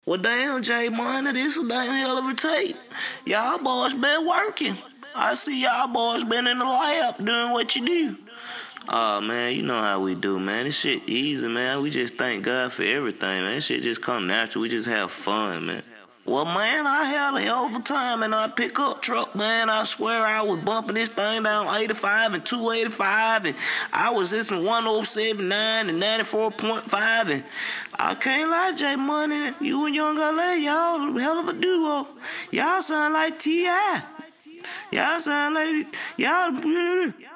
Well, damn, J Money, this a damn hell of a tape. Y'all boys been working. I see y'all boys been in the lab doing what you do. Oh, man, you know how we do, man. This shit easy, man. We just thank God for everything, man. This shit just come natural. We just have fun, man. Well, man, I had a hell of a time in our pickup truck, man. I swear I was bumping this thing down 85 and 285, and I was listening 1079 and 94.5, and I can't lie, J Money, you and Young LA, y'all a hell of a duo. Y'all sound like T.I. Y'all sound like y'all.